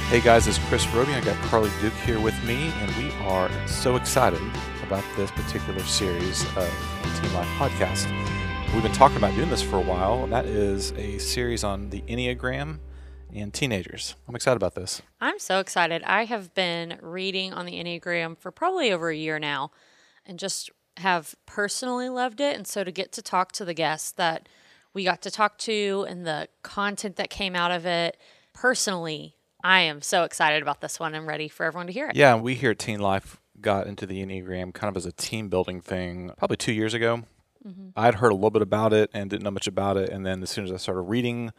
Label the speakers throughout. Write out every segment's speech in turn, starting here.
Speaker 1: Hey guys, it's Chris Roby. I got Carly Duke here with me, and we are so excited about this particular series of the Teen Life podcast. We've been talking about doing this for a while, and that is a series on the Enneagram and teenagers. I'm excited about this.
Speaker 2: I'm so excited. I have been reading on the Enneagram for probably over a year now and just have personally loved it. And so to get to talk to the guests that we got to talk to and the content that came out of it, personally, I am so excited about this one and ready for everyone to hear it.
Speaker 1: Yeah, we here at Teen Life got into the Enneagram kind of as a team building thing probably 2 years ago. I'd heard a little bit about it and didn't know much about it. And then as soon as I started reading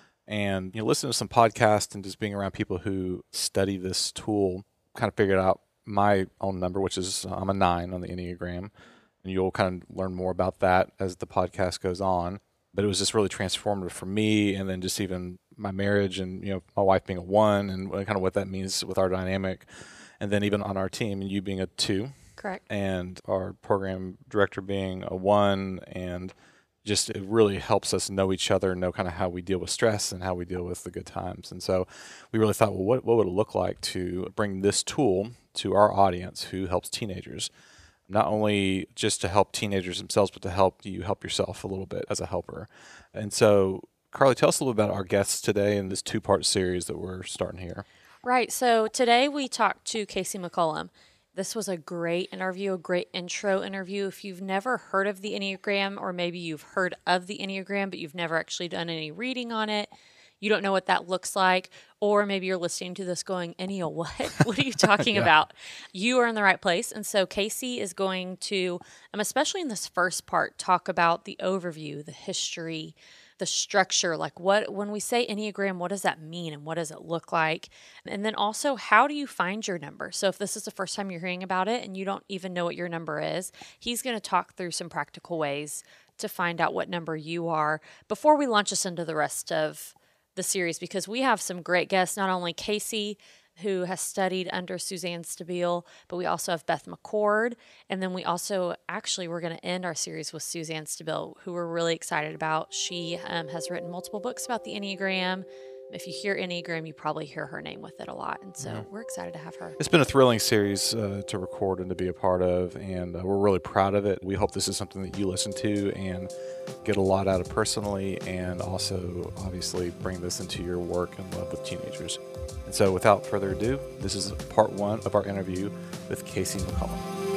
Speaker 1: and listening to some podcasts and just being around people who study this tool, kind of figured out my own number, which is I'm a 9 on the Enneagram. And you'll kind of learn more about that as the podcast goes on. But it was just really transformative for me, and then just even my marriage and my wife being a 1 and kind of what that means with our dynamic. And then even on our team, and you being a 2.
Speaker 2: Correct.
Speaker 1: And our program director being a 1, and just it really helps us know each other, know kind of how we deal with stress and how we deal with the good times. And so we really thought, well, what would it look like to bring this tool to our audience who helps teenagers? Not only just to help teenagers themselves, but to help you help yourself a little bit as a helper. And so, Carly, tell us a little bit about our guests today in this 2-part series that we're starting here.
Speaker 2: Right. So today we talked to Casey McCollum. This was a great interview, a great intro interview. If you've never heard of the Enneagram, or maybe you've heard of the Enneagram, but you've never actually done any reading on it, you don't know what that looks like, or maybe you're listening to this going, Ennea, what? What are you talking about? You are in the right place. And so Casey is going to, especially in this first part, talk about the overview, the history, the structure, like when we say Enneagram, what does that mean and what does it look like? And then also, how do you find your number? So if this is the first time you're hearing about it and you don't even know what your number is, he's going to talk through some practical ways to find out what number you are before we launch us into the rest of the series, because we have some great guests, not only Casey, who has studied under Suzanne Stabile, but we also have Beth McCord. And then we also, we're going to end our series with Suzanne Stabile, who we're really excited about. She has written multiple books about the Enneagram. If you hear Enneagram, you probably hear her name with it a lot. And so we're excited to have her.
Speaker 1: It's been a thrilling series to record and to be a part of, and we're really proud of it. We hope this is something that you listen to and get a lot out of personally, and also obviously bring this into your work and love with teenagers. And so without further ado, this is part 1 of our interview with Casey McCollum.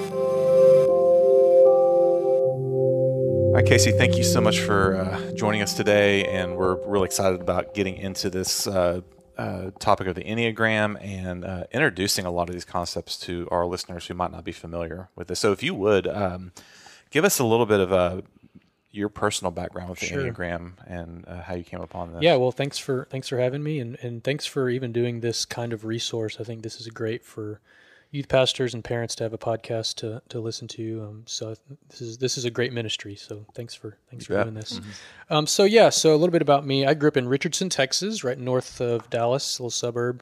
Speaker 1: All right, Casey, thank you so much for joining us today, and we're really excited about getting into this topic of the Enneagram and introducing a lot of these concepts to our listeners who might not be familiar with this. So if you would, give us a little bit of your personal background with the Enneagram and how you came upon this.
Speaker 3: Yeah, well, thanks for having me, and thanks for even doing this kind of resource. I think this is great for youth pastors and parents to have a podcast to listen to. So this is a great ministry. So thanks for doing this. Mm-hmm. So a little bit about me. I grew up in Richardson, Texas, right north of Dallas, a little suburb,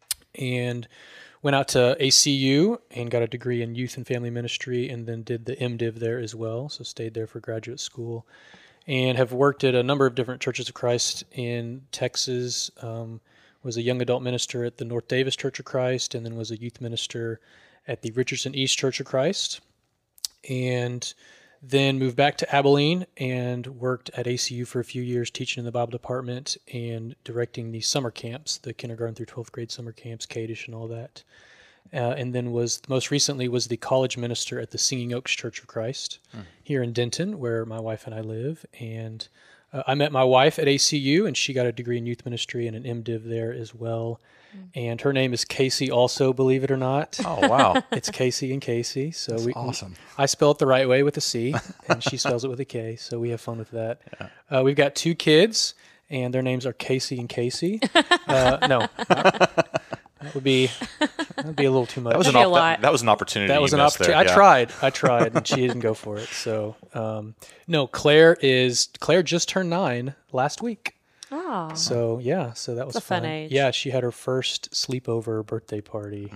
Speaker 3: and went out to ACU and got a degree in youth and family ministry, and then did the MDiv there as well. So stayed there for graduate school, and have worked at a number of different Churches of Christ in Texas. Was a young adult minister at the North Davis Church of Christ, and then was a youth minister at the Richardson East Church of Christ, and then moved back to Abilene and worked at ACU for a few years, teaching in the Bible department and directing the summer camps, the kindergarten through 12th grade summer camps, Kaddish and all that. And then most recently was the college minister at the Singing Oaks Church of Christ here in Denton, where my wife and I live. And I met my wife at ACU, and she got a degree in youth ministry and an MDiv there as well. And her name is Casey also, believe it or not.
Speaker 1: Oh, wow.
Speaker 3: It's Casey and Casey. So
Speaker 1: That's awesome.
Speaker 3: I spell it the right way with a C, and she spells it with a K, so we have fun with that. Yeah. We've got 2 kids, and their names are Casey and Casey. No, that would be a little too much.
Speaker 1: That was an opportunity.
Speaker 3: That was an opportunity. I tried, and she didn't go for it. So, no, Claire just turned 9 last week.
Speaker 2: Oh.
Speaker 3: So that was
Speaker 2: a fun age.
Speaker 3: Yeah, she had her first sleepover birthday party.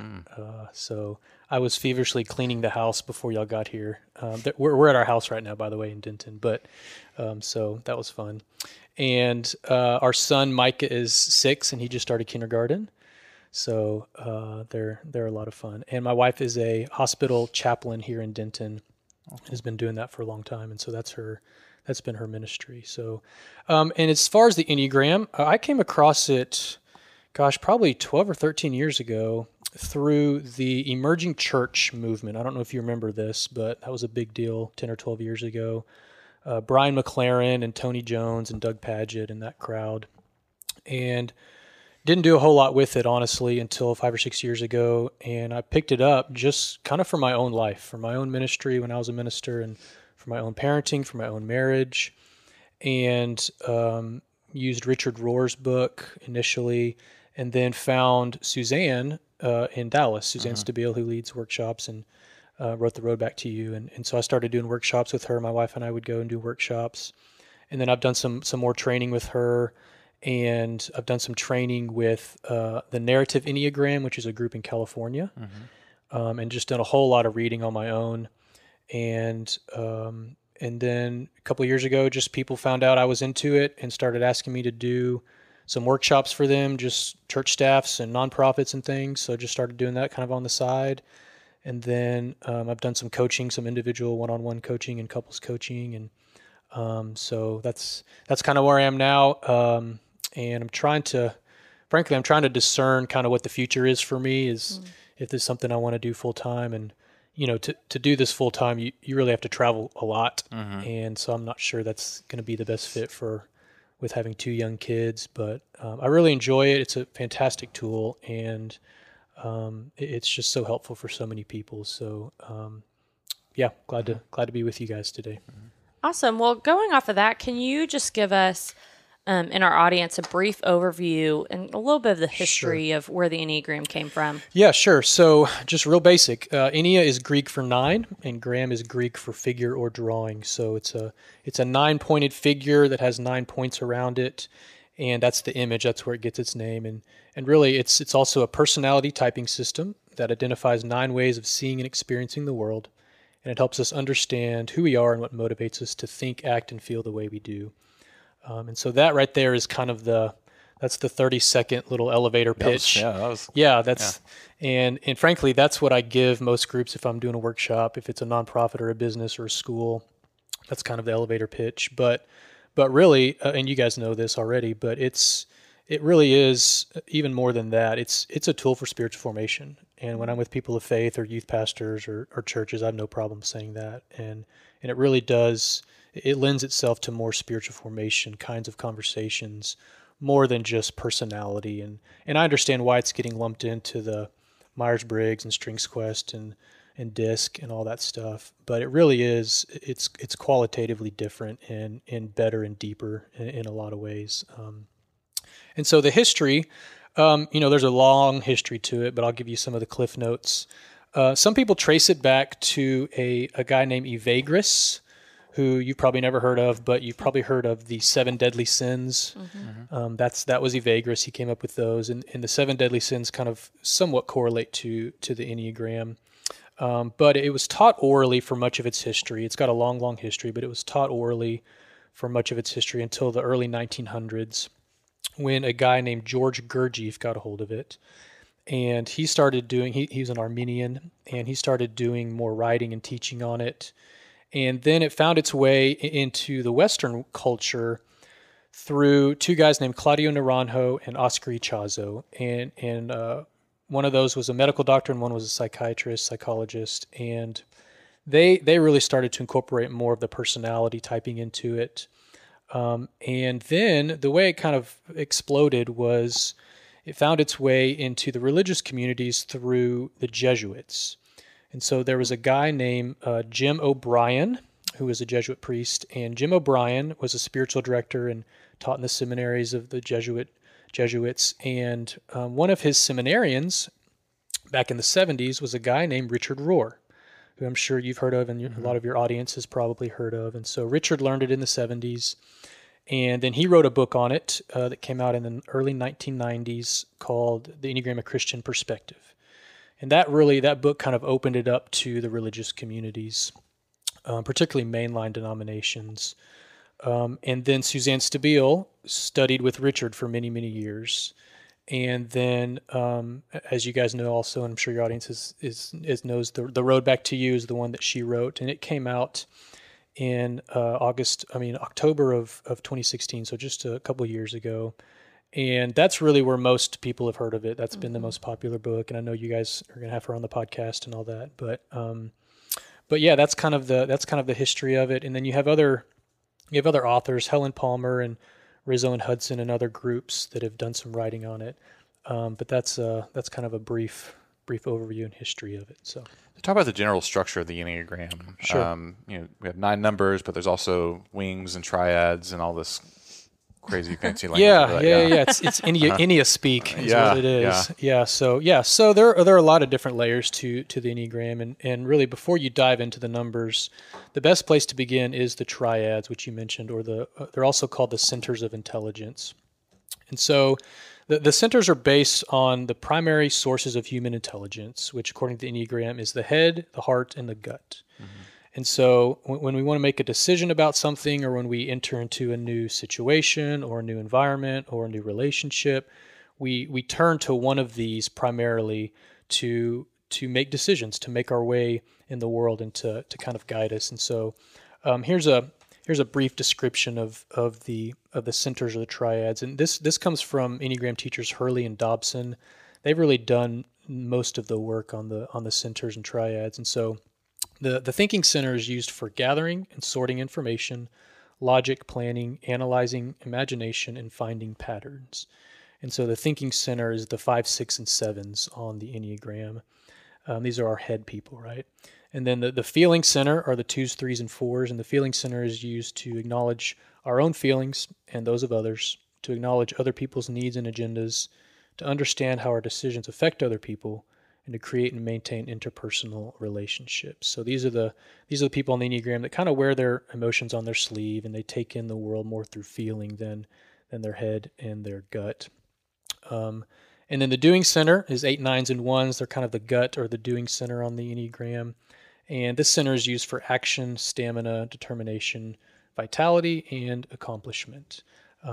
Speaker 3: So I was feverishly cleaning the house before y'all got here. We're at our house right now, by the way, in Denton. But so that was fun. And our son Micah is 6, and he just started kindergarten. So they're a lot of fun. And my wife is a hospital chaplain here in Denton. Has been doing that for a long time, and so that's been her ministry. So, and as far as the Enneagram, I came across it, probably 12 or 13 years ago through the emerging church movement. I don't know if you remember this, but that was a big deal 10 or 12 years ago. Brian McLaren and Tony Jones and Doug Padgett and that crowd. And didn't do a whole lot with it, honestly, until 5 or 6 years ago. And I picked it up just kind of for my own life, for my own ministry when I was a minister, and for my own parenting, for my own marriage. And used Richard Rohr's book initially, and then found Suzanne in Dallas, Suzanne Stabile, who leads workshops and wrote The Road Back to You. And so I started doing workshops with her. My wife and I would go and do workshops. And then I've done some more training with her. And I've done some training with the Narrative Enneagram, which is a group in California, and just done a whole lot of reading on my own. And then a couple of years ago, just people found out I was into it and started asking me to do some workshops for them, just church staffs and nonprofits and things. So I just started doing that kind of on the side. And then I've done some coaching, some individual one-on-one coaching and couples coaching. And so that's kind of where I am now. And I'm trying to discern kind of what the future is for me, is if this is something I want to do full time. And, to do this full time, you really have to travel a lot. And so I'm not sure that's going to be the best fit with having 2 young kids, but I really enjoy it. It's a fantastic tool, and it's just so helpful for so many people. So, glad to be with you guys today.
Speaker 2: Awesome. Well, going off of that, can you just give us, in our audience, a brief overview and a little bit of the history of where the Enneagram came from?
Speaker 3: Yeah, sure. So just real basic. Ennea is Greek for 9, and gram is Greek for figure or drawing. So it's a 9-pointed figure that has 9 points around it, and that's the image. That's where it gets its name. And really, it's also a personality typing system that identifies 9 ways of seeing and experiencing the world, and it helps us understand who we are and what motivates us to think, act, and feel the way we do. And so that right there is kind of that's the 30-second little elevator pitch. And frankly, that's what I give most groups if I'm doing a workshop, if it's a nonprofit or a business or a school. That's kind of the elevator pitch. But really, and you guys know this already, but it really is even more than that. It's a tool for spiritual formation. And when I'm with people of faith or youth pastors or churches, I have no problem saying that. And it really does. It lends itself to more spiritual formation kinds of conversations, more than just personality. And I understand why it's getting lumped into the Myers-Briggs and Strengths Quest and DISC and all that stuff. But it really is, it's qualitatively different and better and deeper in a lot of ways. And so the history, there's a long history to it, but I'll give you some of the cliff notes. Some people trace it back to a guy named Evagrius, who you've probably never heard of, but you've probably heard of the 7 deadly sins. That was Evagrius. He came up with those, and the 7 deadly sins kind of somewhat correlate to the Enneagram. But it was taught orally for much of its history. It's got a long, long history, but it was taught orally for much of its history until the early 1900s, when a guy named George Gurdjieff got a hold of it. And he started doing, he was an Armenian, and he started doing more writing and teaching on it. And then it found its way into the Western culture through 2 guys named Claudio Naranjo and Oscar Ichazo. And one of those was a medical doctor and one was a psychologist. And they really started to incorporate more of the personality typing into it. And then the way it kind of exploded was it found its way into the religious communities through the Jesuits. And so there was a guy named Jim O'Brien, who was a Jesuit priest, and Jim O'Brien was a spiritual director and taught in the seminaries of the Jesuits. And one of his seminarians back in the 70s was a guy named Richard Rohr, who I'm sure you've heard of and a lot of your audience has probably heard of. And so Richard learned it in the 70s, and then he wrote a book on it that came out in the early 1990s called The Enneagram: A Christian Perspective. And that book kind of opened it up to the religious communities, particularly mainline denominations. And then Suzanne Stabile studied with Richard for many, many years. And then, as you guys know, also, and I'm sure your audience knows, the Road Back to You is the one that she wrote, and it came out in October of 2016, so just a couple of years ago. And that's really where most people have heard of it. That's been the most popular book, and I know you guys are going to have her on the podcast and all that. But yeah, that's kind of the history of it. And then you have other authors, Helen Palmer and Rizzo and Hudson, and other groups that have done some writing on it. But that's kind of a brief overview and history of it. So
Speaker 1: talk about the general structure of the Enneagram.
Speaker 3: Sure.
Speaker 1: We have 9 numbers, but there's also wings and triads and all this crazy fancy language.
Speaker 3: Yeah. It's Ennea speak is what it is. So there are a lot of different layers to the Enneagram, and really before you dive into the numbers, the best place to begin is the triads, which you mentioned, or they're also called the centers of intelligence. And so the centers are based on the primary sources of human intelligence, which according to the Enneagram is the head, the heart, and the gut. Mm-hmm. And so when we want to make a decision about something, or when we enter into a new situation or a new environment or a new relationship, we turn to one of these primarily to make decisions, to make our way in the world, and to kind of guide us. And so here's a brief description of the centers or the triads. And this comes from Enneagram teachers Hurley and Dobson. They've really done most of the work on the centers and triads. And so the thinking center is used for gathering and sorting information, logic, planning, analyzing, imagination, and finding patterns. And so the thinking center is the 5, 6, and 7s on the Enneagram. These are our head people, right? And then the feeling center are the 2s, 3s, and 4s. And the feeling center is used to acknowledge our own feelings and those of others, to acknowledge other people's needs and agendas, to understand how our decisions affect other people, and to create and maintain interpersonal relationships. So these are the people on the Enneagram that kind of wear their emotions on their sleeve, and they take in the world more through feeling than their head and their gut. And then the doing center is 8, 9s, and 1s. They're kind of the gut or the doing center on the Enneagram. And this center is used for action, stamina, determination, vitality, and accomplishment.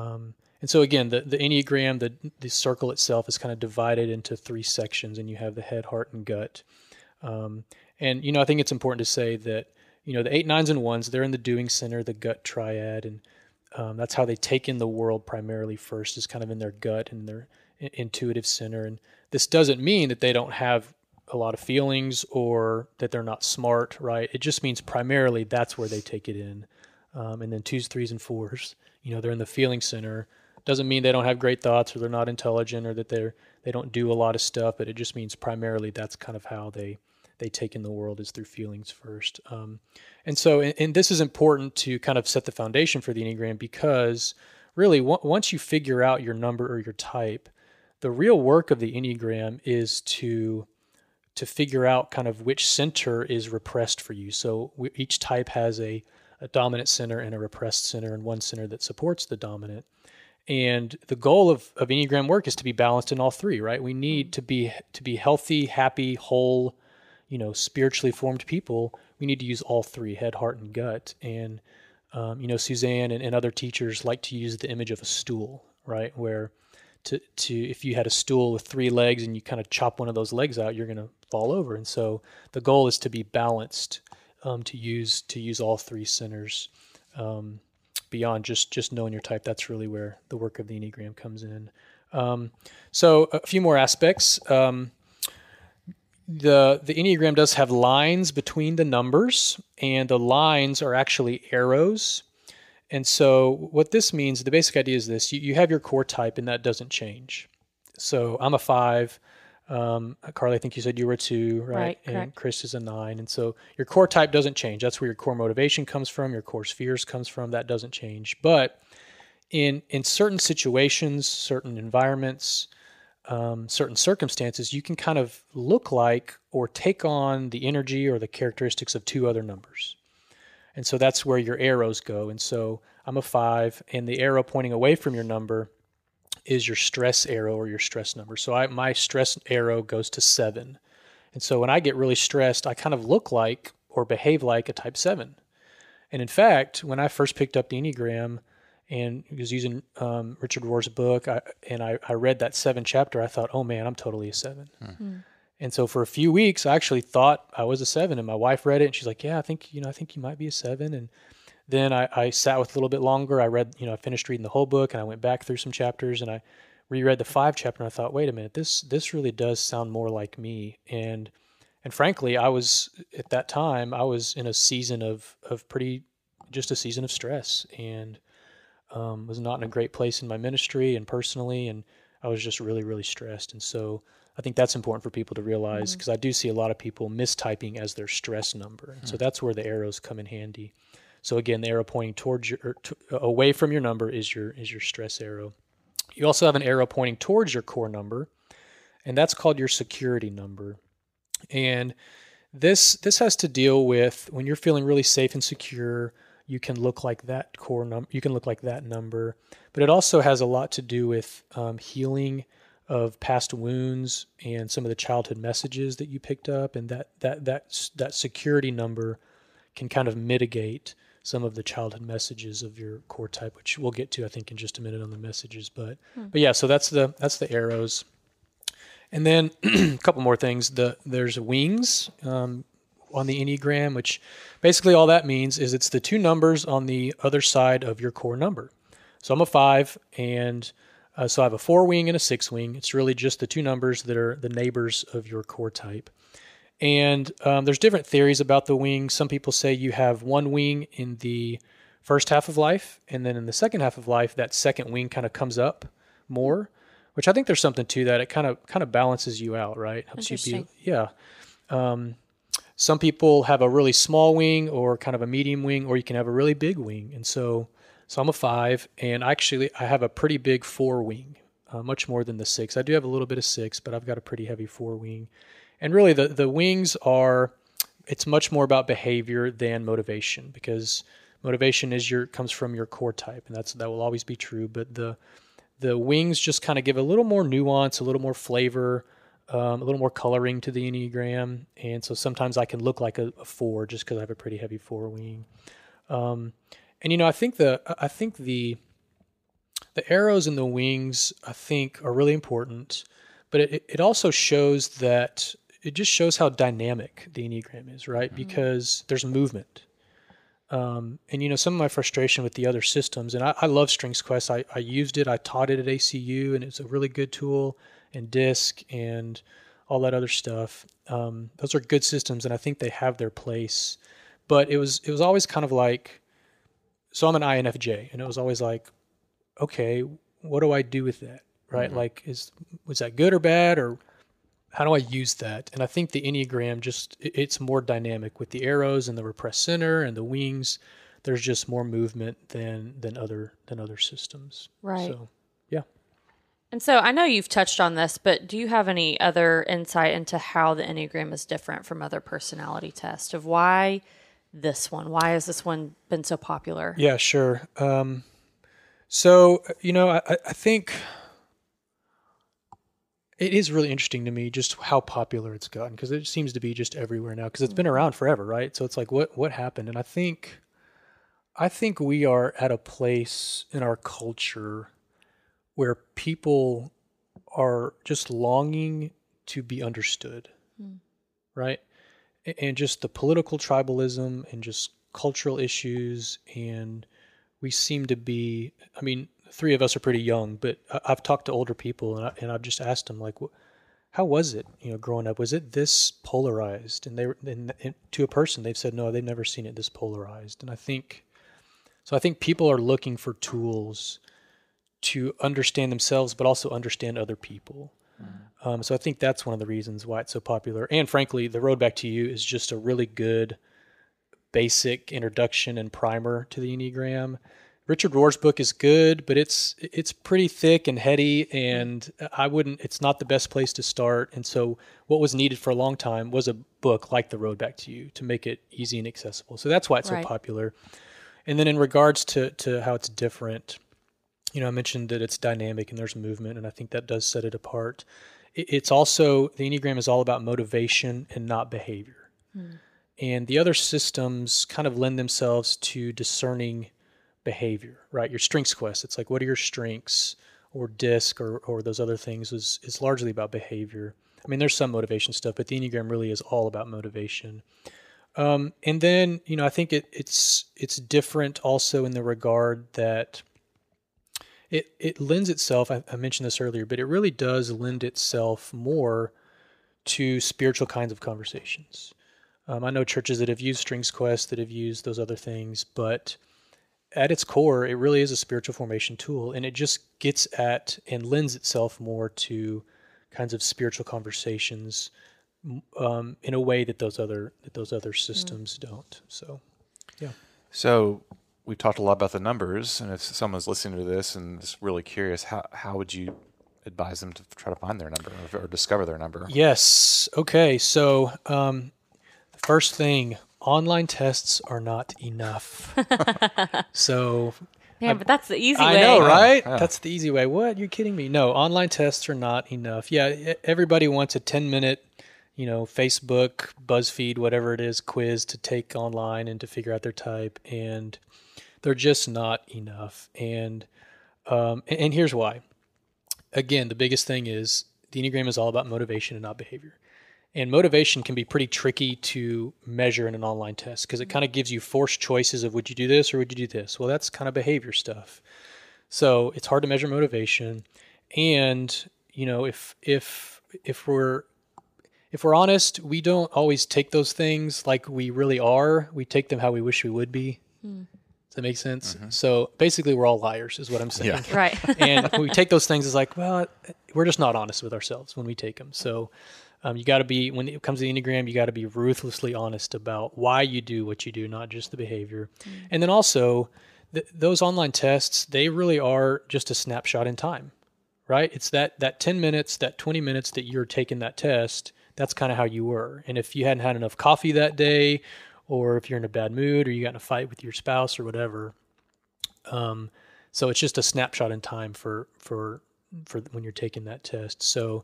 Speaker 3: And so again, the Enneagram, the circle itself is kind of divided into 3 sections, and you have the head, heart, and gut. And, I think it's important to say that, the 8, 9s, and 1s, they're in the doing center, the gut triad, and that's how they take in the world primarily first, is kind of in their gut and their intuitive center. And this doesn't mean that they don't have a lot of feelings or that they're not smart, right? It just means primarily that's where they take it in. And then 2s, 3s, and 4s, they're in the feeling center. Doesn't mean they don't have great thoughts or they're not intelligent or that they don't do a lot of stuff, but it just means primarily that's kind of how they take in the world, is through feelings first. And so this is important to kind of set the foundation for the Enneagram, because really once you figure out your number or your type, the real work of the Enneagram is to figure out kind of which center is repressed for you. So each type has a dominant center and a repressed center, and one center that supports the dominant. And the goal of Enneagram work is to be balanced in all 3, right? We need to be healthy, happy, whole, spiritually formed people. We need to use all 3, head, heart, and gut. And, Suzanne and other teachers like to use the image of a stool, right? Where if you had a stool with 3 legs and you kind of chop one of those legs out, you're going to fall over. And so the goal is to be balanced, to use all 3 centers. Beyond just knowing your type, that's really where the work of the Enneagram comes in. So a few more aspects. The Enneagram does have lines between the numbers, and the lines are actually arrows. And so what this means, the basic idea is this: you have your core type, and that doesn't change. So I'm a 5. Carly, I think you said you were a 2, right?
Speaker 2: Right,
Speaker 3: and
Speaker 2: correct.
Speaker 3: Chris is a 9. And so your core type doesn't change. That's where your core motivation comes from, your core spheres comes from. That doesn't change. But in certain situations, certain environments, certain circumstances, you can kind of look like or take on the energy or the characteristics of 2 other numbers. And so that's where your arrows go. And so I'm a 5, and the arrow pointing away from your number is your stress arrow or your stress number. So my stress arrow goes to 7. And so when I get really stressed, I kind of look like or behave like a type 7. And in fact, when I first picked up the Enneagram and he was using Richard Rohr's book. I read that 7 chapter. I thought, oh man, I'm totally a 7. And so for a few weeks, I actually thought I was a 7. And my wife read it, and she's like, yeah, I think you might be a 7. And then I sat with a little bit longer. I read, I finished reading the whole book, and I went back through some chapters, and I reread the 5 chapter, and I thought, wait a minute, this really does sound more like me. And frankly, I was at that time, I was in a season of just a season of stress, and was not in a great place in my ministry and personally, and I was just really, really stressed. And so I think that's important for people to realize, because I do see a lot of people mistyping as their stress number. And so that's where the arrows come in handy. So again, the arrow pointing towards away from your number is your stress arrow. You also have an arrow pointing towards your core number, and that's called your security number. And this has to deal with when you're feeling really safe and secure. You can look like that core number. You can look like that number, but it also has a lot to do with healing of past wounds and some of the childhood messages that you picked up, and that security number can kind of mitigate some of the childhood messages of your core type, which we'll get to, I think, in just a minute on the messages. But yeah, so that's the arrows. And then a couple more things. There's wings on the Enneagram, which basically all that means is it's the 2 numbers on the other side of your core number. So I'm a 5, and so I have a 4 wing and a 6 wing. It's really just the 2 numbers that are the neighbors of your core type. And there's different theories about the wing. Some people say you have 1 wing in the first half of life, and then in the second half of life, that second wing kind of comes up more, which I think there's something to that. It kind of balances you out, right? Helps you be, yeah. Some people have a really small wing or kind of a medium wing, or you can have a really big wing. And so I'm a 5, and I have a pretty big 4 wing, much more than the 6. I do have a little bit of 6, but I've got a pretty heavy 4 wing. And really the wings it's much more about behavior than motivation, because motivation comes from your core type, and that will always be true. But the wings just kind of give a little more nuance, a little more flavor, a little more coloring to the Enneagram. And so sometimes I can look like a 4 just because I have a pretty heavy 4 wing. And I think the arrows and the wings, I think, are really important, but it also shows that it just shows how dynamic the Enneagram is, right? Because there's movement. And some of my frustration with the other systems, and I love Strengths Quest. I used it, I taught it at ACU, and it's a really good tool, and DISC and all that other stuff. Those are good systems, and I think they have their place. But it was always kind of like, so I'm an INFJ, and it was always like, okay, what do I do with that, right? Like, was that good or bad, or how do I use that? And I think the Enneagram it's more dynamic with the arrows and the repressed center and the wings. There's just more movement than other systems.
Speaker 2: Right.
Speaker 3: So, yeah.
Speaker 2: And so I know you've touched on this, but do you have any other insight into how the Enneagram is different from other personality tests, of why this one? Why has this one been so popular?
Speaker 3: Yeah, sure. So, I think it is really interesting to me just how popular it's gotten, because it seems to be just everywhere now, because it's been around forever, right? So it's like, what happened? And I think we are at a place in our culture where people are just longing to be understood, right? And just the political tribalism and just cultural issues, and we seem to be, 3 of us are pretty young, but I've talked to older people, and I've just asked them, like, how was it, growing up? Was it this polarized? And to a person, they've said, no, they've never seen it this polarized. And I think people are looking for tools to understand themselves, but also understand other people. So I think that's one of the reasons why it's so popular. And frankly, The Road Back to You is just a really good basic introduction and primer to the Enneagram. Richard Rohr's book is good, but it's pretty thick and heady, and it's not the best place to start. And so what was needed for a long time was a book like The Road Back to You to make it easy and accessible. So that's why it's so popular. And then in regards to how it's different, I mentioned that it's dynamic and there's movement, and I think that does set it apart. It's also, the Enneagram is all about motivation and not behavior. And the other systems kind of lend themselves to discerning behavior, right? Your strengths quest, it's like, what are your strengths? Or DISC or those other things is largely about behavior. I mean, there's some motivation stuff, but the Enneagram really is all about motivation. And then, I think it's different also in the regard that it lends itself, I mentioned this earlier, but it really does lend itself more to spiritual kinds of conversations. I know churches that have used Strengths Quest, that have used those other things, but at its core, it really is a spiritual formation tool, and it just gets at and lends itself more to kinds of spiritual conversations in a way that those other systems don't. So, yeah.
Speaker 1: So we talked a lot about the numbers, and if someone's listening to this and is really curious, how would you advise them to try to find their number or discover their number?
Speaker 3: Yes. Okay. So the first thing. Online tests are not enough. So,
Speaker 2: yeah, but that's the easy way.
Speaker 3: I know, right?
Speaker 1: Yeah.
Speaker 3: That's the easy way. What? You're kidding me? No, online tests are not enough. Yeah, everybody wants a 10-minute, Facebook, BuzzFeed, whatever it is, quiz to take online and to figure out their type, and they're just not enough. And here's why. Again, the biggest thing is the Enneagram is all about motivation and not behavior. And motivation can be pretty tricky to measure in an online test because it kind of gives you forced choices of would you do this or would you do this? Well, that's kind of behavior stuff. So it's hard to measure motivation. And, if we're honest, we don't always take those things like we really are. We take them how we wish we would be. Does that make sense? Mm-hmm. So basically we're all liars is what I'm saying.
Speaker 1: Yeah.
Speaker 2: Right.
Speaker 3: And we take those things as like, well, we're just not honest with ourselves when we take them. So you got to be, when it comes to the Enneagram, you got to be ruthlessly honest about why you do what you do, not just the behavior. And then also, those online tests, they really are just a snapshot in time, right? It's that 10 minutes, that 20 minutes that you're taking that test, that's kind of how you were. And if you hadn't had enough coffee that day, or if you're in a bad mood, or you got in a fight with your spouse or whatever, so it's just a snapshot in time for when you're taking that test.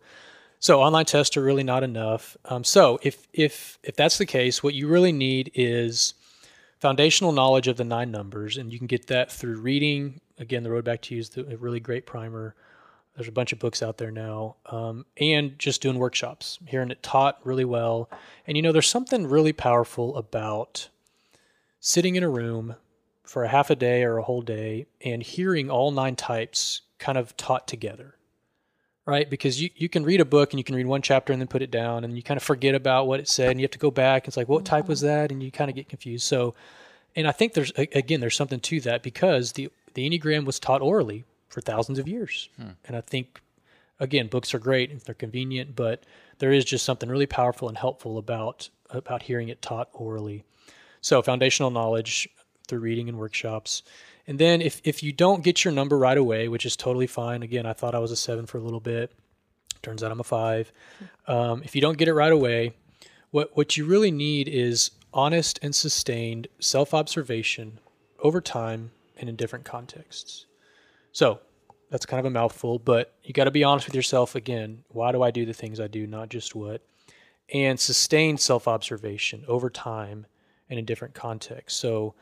Speaker 3: So online tests are really not enough. So if that's the case, what you really need is foundational knowledge of the 9 numbers, and you can get that through reading. Again, The Road Back to You is a really great primer. There's a bunch of books out there now, and just doing workshops, hearing it taught really well. And there's something really powerful about sitting in a room for a half a day or a whole day and hearing all 9 types kind of taught together. Right? Because you can read a book and you can read one chapter and then put it down and you kind of forget about what it said and you have to go back. It's like, what type was that? And you kind of get confused. So, and I think there's something to that because the Enneagram was taught orally for thousands of years. And I think, again, books are great if they're convenient, but there is just something really powerful and helpful about hearing it taught orally. So foundational knowledge through reading and workshops. And then if you don't get your number right away, which is totally fine. Again, I thought I was a 7 for a little bit. Turns out I'm a 5. If you don't get it right away, what you really need is honest and sustained self-observation over time and in different contexts. So that's kind of a mouthful, but you got to be honest with yourself again. Why do I do the things I do, not just what? And sustained self-observation over time and in different contexts. So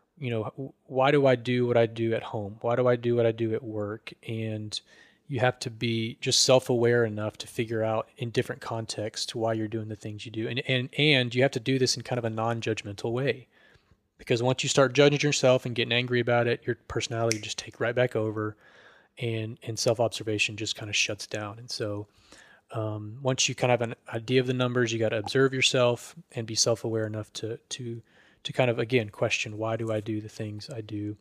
Speaker 3: why do I do what I do at home? Why do I do what I do at work? And you have to be just self-aware enough to figure out in different contexts why you're doing the things you do. And you have to do this in kind of a non-judgmental way. Because once you start judging yourself and getting angry about it, your personality just take right back over and self-observation just kind of shuts down. And so once you kind of have an idea of the numbers, you got to observe yourself and be self-aware enough to kind of, again, question, why do I do the things I do?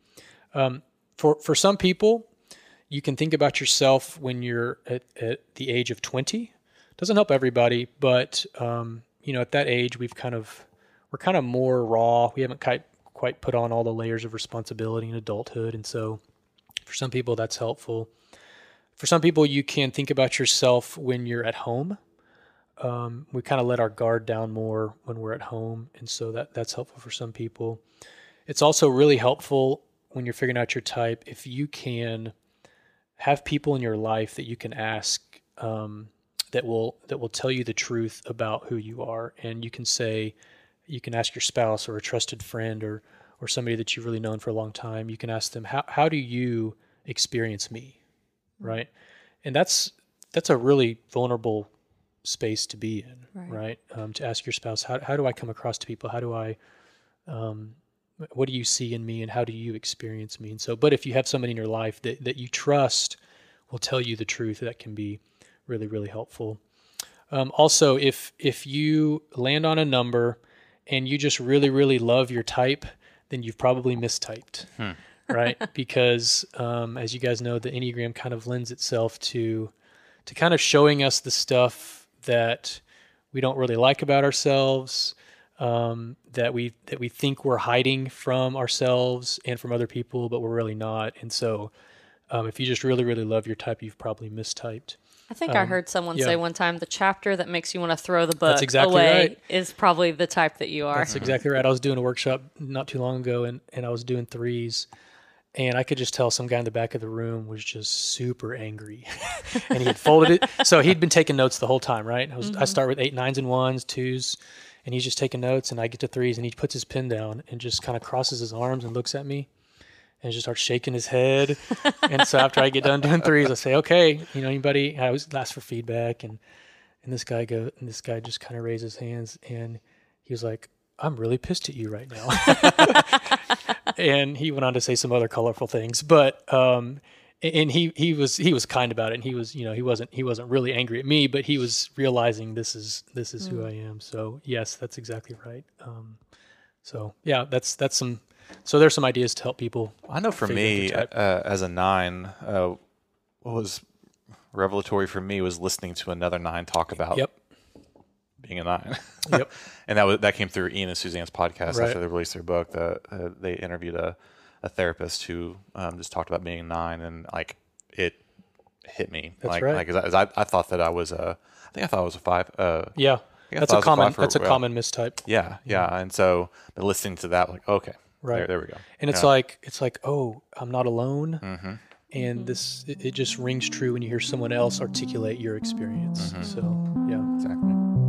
Speaker 3: For some people, you can think about yourself when you're at the age of 20. Doesn't help everybody, but at that age, we're kind of more raw. We haven't quite put on all the layers of responsibility in adulthood, and so for some people, that's helpful. For some people, you can think about yourself when you're at home. We kind of let our guard down more when we're at home, and so that's helpful for some people. It's also really helpful when you're figuring out your type if you can have people in your life that you can ask that will tell you the truth about who you are, and you can ask your spouse or a trusted friend or somebody that you've really known for a long time, you can ask them, how do you experience me? Right. And that's a really vulnerable space to be in, right? To ask your spouse, how do I come across to people? How do I, what do you see in me, and how do you experience me? And so, but if you have somebody in your life that you trust will tell you the truth, that can be really, really helpful. Also, if you land on a number and you just really, really love your type, then you've probably mistyped, right? Because as you guys know, the Enneagram kind of lends itself to kind of showing us the stuff that we don't really like about ourselves, that we think we're hiding from ourselves and from other people, but we're really not. And so if you just really, really love your type, you've probably mistyped.
Speaker 2: I think I heard someone say one time, the chapter that makes you want to throw the book
Speaker 3: exactly
Speaker 2: away
Speaker 3: right.
Speaker 2: is probably the type that you are.
Speaker 3: That's exactly right. I was doing a workshop not too long ago, and I was doing threes, and I could just tell some guy in the back of the room was just super angry. And he had folded it. So he'd been taking notes the whole time, right? I start with 8, 9s, and 1s, 2s, and he's just taking notes, and I get to 3s, and he puts his pen down and just kind of crosses his arms and looks at me. And just starts shaking his head. And so after I get done doing 3s, I say, okay, anybody? I always ask for feedback. And this guy just kind of raised his hands, and he was like, I'm really pissed at you right now. And he went on to say some other colorful things, but and he was kind about it. And he was, he wasn't really angry at me, but he was realizing this is who I am. So yes, that's exactly right. So yeah, that's some. So there's some ideas to help people.
Speaker 1: I know for me, as a 9, what was revelatory for me was listening to another 9 talk about being a 9.
Speaker 3: Yep.
Speaker 1: And that came through Ian and Suzanne's podcast after they released their book. They interviewed a therapist who just talked about being a 9, and like it hit me.
Speaker 3: That's right.
Speaker 1: I thought that I was I thought I was a 5.
Speaker 3: Yeah. That's a common mistype.
Speaker 1: Yeah. And so, but listening to that, like, okay.
Speaker 3: Right.
Speaker 1: There we go.
Speaker 3: And it's like, oh, I'm not alone. Mm-hmm. And it just rings true when you hear someone else articulate your experience. Mm-hmm. So, yeah.
Speaker 1: Exactly.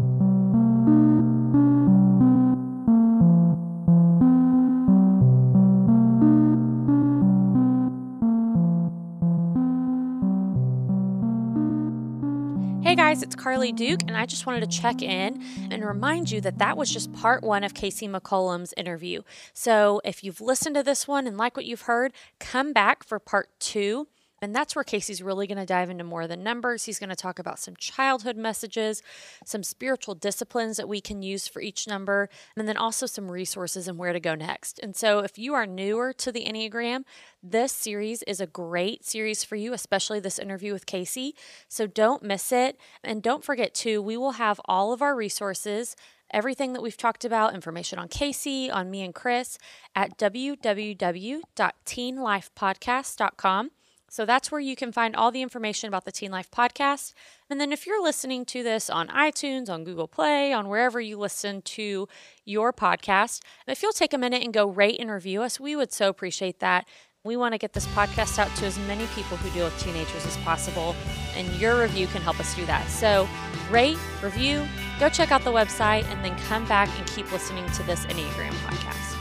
Speaker 2: Hey guys, it's Carly Duke, and I just wanted to check in and remind you that was just part 1 of Casey McCollum's interview. So if you've listened to this one and like what you've heard, come back for part 2. And that's where Casey's really going to dive into more than numbers. He's going to talk about some childhood messages, some spiritual disciplines that we can use for each number, and then also some resources and where to go next. And so if you are newer to the Enneagram, this series is a great series for you, especially this interview with Casey. So don't miss it. And don't forget too, we will have all of our resources, everything that we've talked about, information on Casey, on me and Chris, at www.teenlifepodcast.com. So that's where you can find all the information about the Teen Life Podcast. And then if you're listening to this on iTunes, on Google Play, on wherever you listen to your podcast, if you'll take a minute and go rate and review us, we would so appreciate that. We want to get this podcast out to as many people who deal with teenagers as possible, and your review can help us do that. So rate, review, go check out the website, and then come back and keep listening to this Enneagram podcast.